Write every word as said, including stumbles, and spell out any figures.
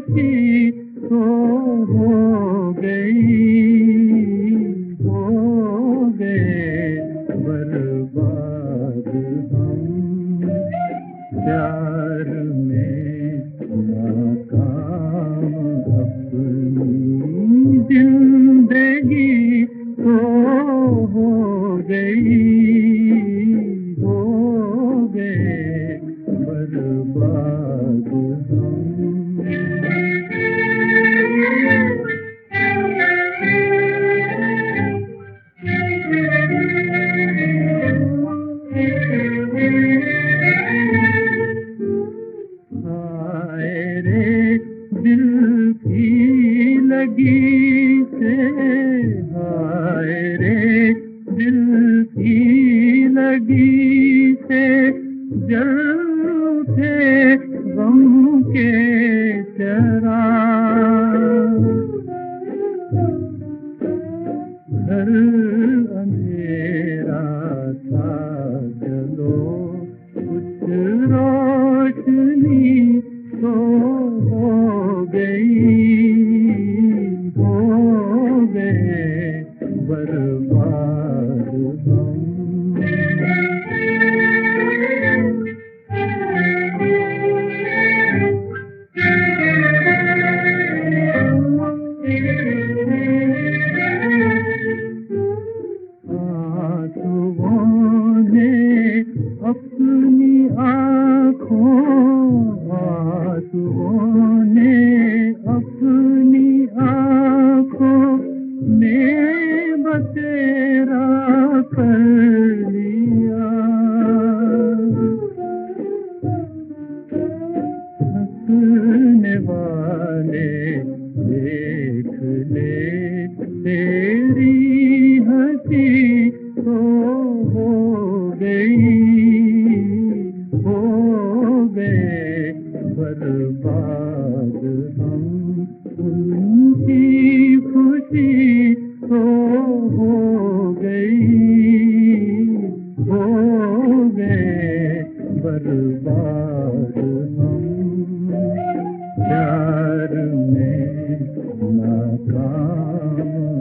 खुशी तो हो गई, हो गए बर्बाद हम प्यार में नाकाम अपनी जिंदगी तो हो गई, हो गए बर्बाद हम। हाय रे दिल की लगी से, हाय रे दिल की लगी से जल उठे गम के चिराग। घर अंधेरा था चलो कुछ रोशनी तो हो गई, हो गए बर्बाद हम। आंसुओं ने अपनी आँखों, आंसुओं ने अपनी आँखों में बसेरा कर लिया। हंसने वाले देख ले तेरी हंसी तो हो गई, हो गए बर्बाद हम उनकी खुशी तो हो गई, हो गए बर्बाद हम प्यार में नाकाम